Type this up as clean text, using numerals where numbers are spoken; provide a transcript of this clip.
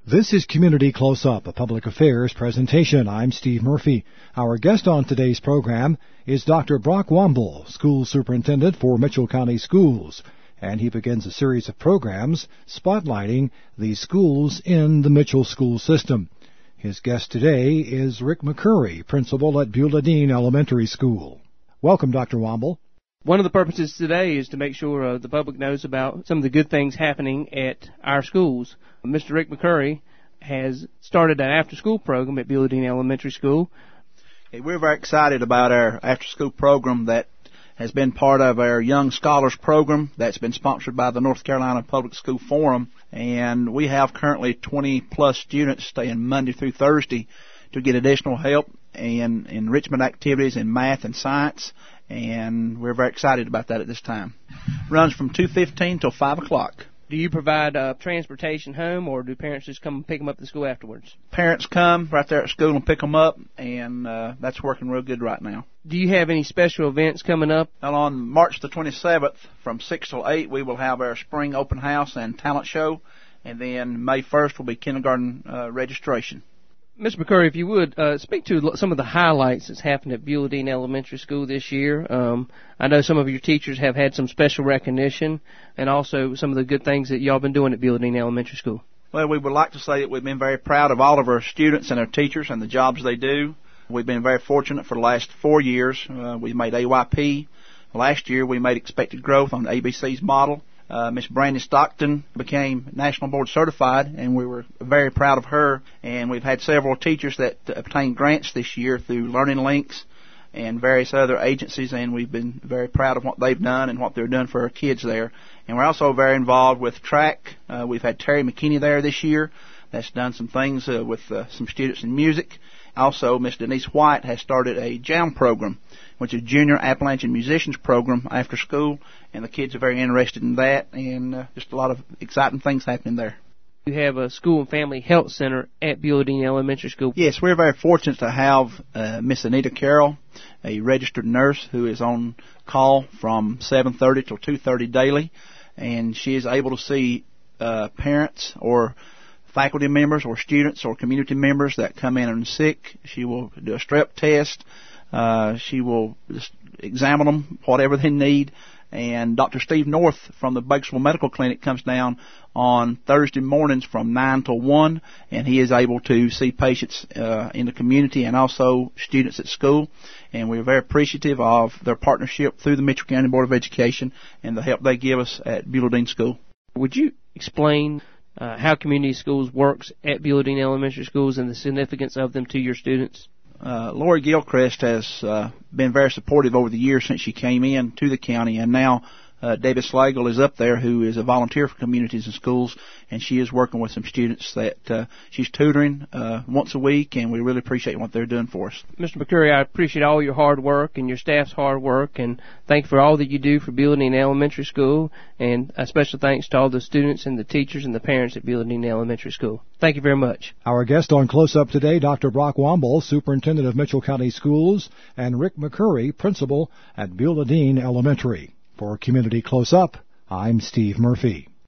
This is Community Close-Up, a public affairs presentation. I'm Steve Murphy. Our guest on today's program is Dr. Brock Womble, School Superintendent for Mitchell County Schools, and he begins a series of programs spotlighting the schools in the Mitchell school system. His guest today is Rick McCurry, Principal at Beulah Dean Elementary School. Welcome, Dr. Womble. One of the purposes today is to make sure the public knows about some of the good things happening at our schools. Mr. Rick McCurry has started an after-school program at Beulah Dean Elementary School. Hey, we're very excited about our after-school program that has been part of our Young Scholars program that's been sponsored by the North Carolina Public School Forum. And we have currently 20-plus students staying Monday through Thursday to get additional help and enrichment activities in math and science. And we're very excited about that at this time. Runs from 2:15 till 5 o'clock. Do you provide transportation home, or do parents just come and pick them up at the school afterwards? Parents come right there at school and pick them up, and that's working real good right now. Do you have any special events coming up? Well, on March the 27th, from 6 till 8, we will have our spring open house and talent show, and then May 1st will be kindergarten registration. Mr. McCurry, if you would, speak to some of the highlights that's happened at Beulah Dean Elementary School this year. I know some of your teachers have had some special recognition, and also some of the good things that y'all been doing at Beulah Dean Elementary School. Well, we would like to say that we've been very proud of all of our students and our teachers and the jobs they do. We've been very fortunate for the last 4 years. We made AYP. Last year, we made expected growth on ABC's model. Miss Brandy Stockton became National Board Certified, and we were very proud of her. And we've had several teachers that obtained grants this year through Learning Links and various other agencies, and we've been very proud of what they've done and what they're doing for our kids there. And we're also very involved with track. We've had Terry McKinney there this year that's done some things with some students in music. Also, Miss Denise White has started a JAM program, which is Junior Appalachian Musicians Program after school, and the kids are very interested in that, and just a lot of exciting things happening there. You have a school and family health center at Beulah Dean Elementary School. Yes, we're very fortunate to have Miss Anita Carroll, a registered nurse who is on call from 7:30 till 2:30 daily, and she is able to see parents or faculty members or students or community members that come in and are sick. She will do a strep test. She will just examine them, whatever they need. And Dr. Steve North from the Bakersville Medical Clinic comes down on Thursday mornings from 9 till 1, and he is able to see patients in the community and also students at school. And we're very appreciative of their partnership through the Mitchell County Board of Education and the help they give us at Beulah Dean School. Would you explain how community schools works at Beulah Dean Elementary Schools and the significance of them to your students? Lori Gilchrist has been very supportive over the years since she came in to the county, and now David Slagle is up there, who is a volunteer for communities and schools, and she is working with some students that she's tutoring once a week, and we really appreciate what they're doing for us. Mr. McCurry, I appreciate all your hard work and your staff's hard work, and thank you for all that you do for Beulah Dean Elementary School, and a special thanks to all the students and the teachers and the parents at Beulah Dean Elementary School. Thank you very much. Our guest on Close-Up today, Dr. Brock Womble, Superintendent of Mitchell County Schools, and Rick McCurry, Principal at Beulah Dean Elementary. For Community Close-Up, I'm Steve Murphy.